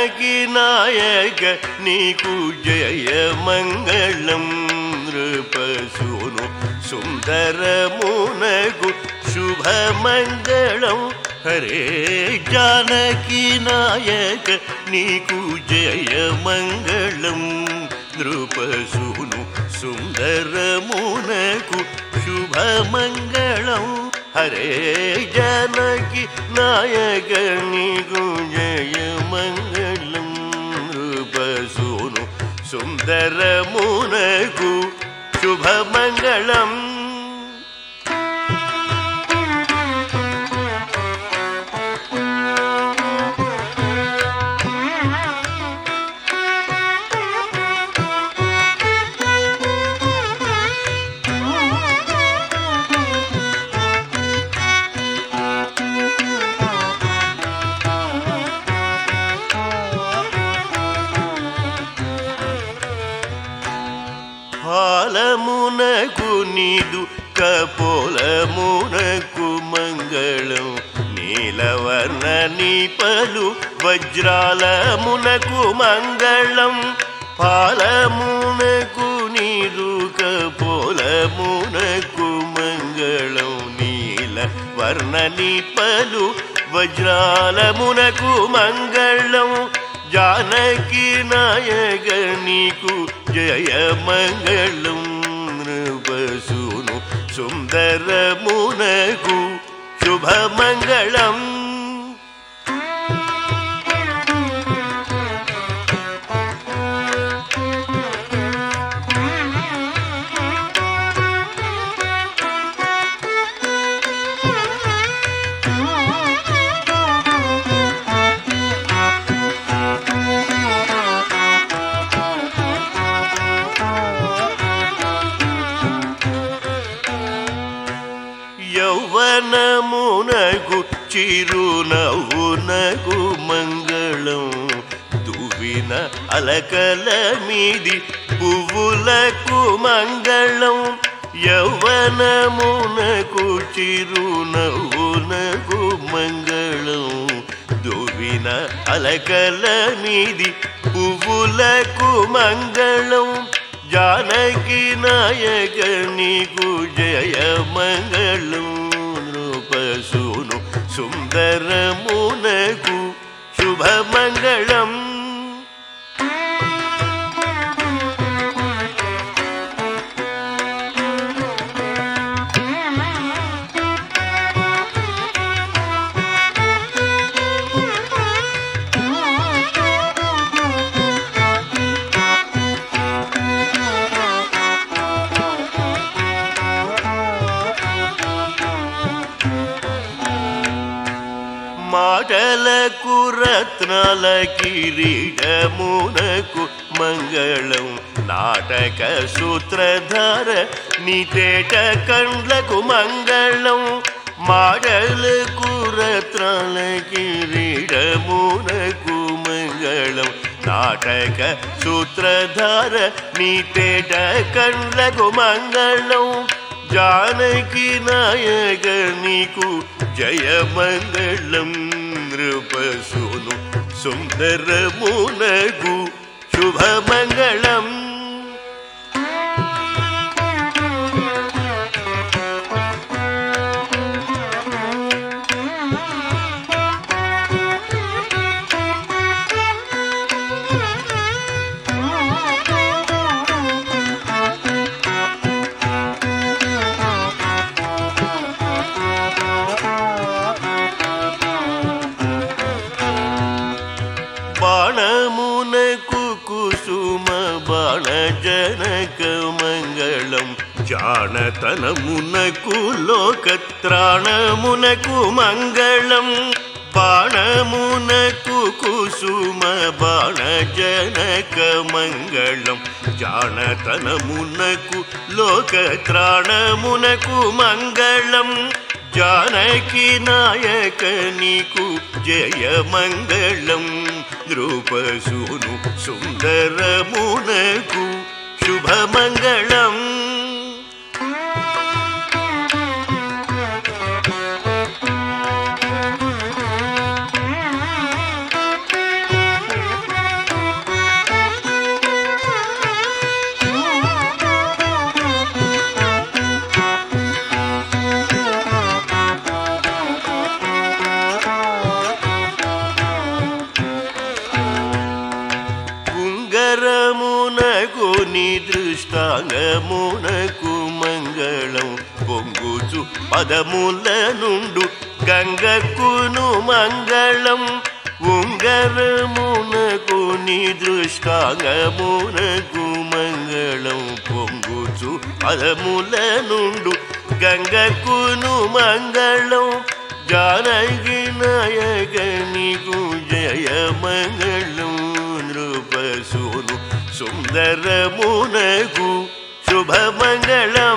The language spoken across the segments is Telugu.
జానకి నాయక నీకు జయ మంగళం నృపసూను సుందరమునకు శుభమంగళం హరే జానకి నాయక నీకు జయ మంగళం నృపసూను సుందరమునకు శుభమంగళం హరే జానకి నాయక నీకు జయ మంగళం నృపసూను సుందరమునకు శుభమంగళం ఫలమునకు నీదు కపోలమునకు మంగళం నీలవర్ణ నీపలు వజ్రాలమునకు మంగళం ఫలమునకు నీదు కపోలమునకు మంగళం నీలవర్ణ నీపలు వజ్రాలమునకు మంగళం జానకి నాయక నీకు జయ మంగళం నృపసూను సుందరమునకు శుభమంగళం యౌవనమునకు చిరునవ్వునకు మంగళం దువ్విన అలకల మీది పువ్వులకు మంగళం యౌవనమునకు చిరునవ్వునకు మంగళం దువ్విన అలకల మీది పువ్వులకు మంగళం జానకి నాయక నీకు జయ మంగళం నృపసూను సుందరమునకు శుభమంగళం మాటలకు రత్నాల కిరీటమునకు మంగళం నాటక సూత్రధార నీతేట కండ్లకు మంగళం మాటలకు రత్నాల కిరీటమునకు మంగళం నాటక సూత్రధార నీతేట కండ్లకు మంగళం జానకి నాయక నీకు జయ మంగళం నృపసూను సుందరమునకు శుభమంగళం బాణమునకు కుసుమ బాణ జనక మంగళం జానతనమునకు లోకత్రాణమునకు మంగళం బాణమునకు కుసుమ బాణ జనక మంగళం జానతనమునకు లోకత్రాణమునకు మంగళం జానకి నాయక నీకు జయ మంగళం నృపసూను సుందరమునకు శుభమంగళం సుందరమునకు నీ దృష్టాంగమునకు మంగళం పొంగుచు పదముల నుండు గంగకును మంగళం ఉంగరమునకు నీ దృష్టాంగమునకు మంగళం పొంగుచు పదముల నుండు గంగకును మంగళం జానకి నాయక నీకు జయ మంగళం నృపసూను సుందరమునకు శుభమంగళం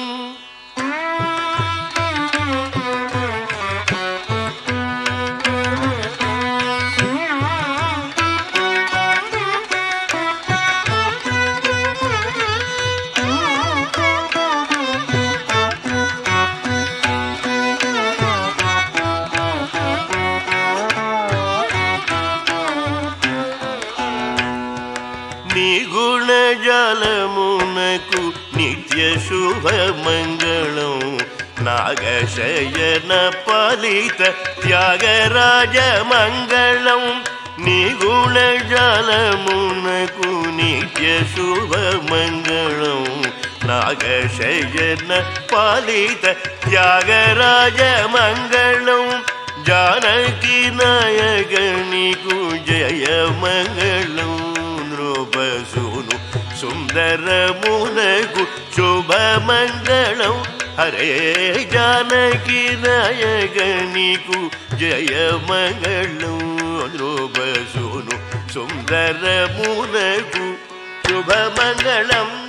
నీ గుణజాలమునకు నిత్య శుభమంగళం నాగశయన పాలిత త్యాగరాజ మంగళం నీ గుణజాలమునకు నిత్య శుభమంగళం నాగశయన పాలిత త్యాగరాజ మంగళం జానకి నాయక నీకు జయ మంగళం నృపసూను సుందరమునకు శుభమంగళం హరే జానకి నాయక నీకు జయ మంగళం నృపసూను సుందరమునకు శుభమంగళం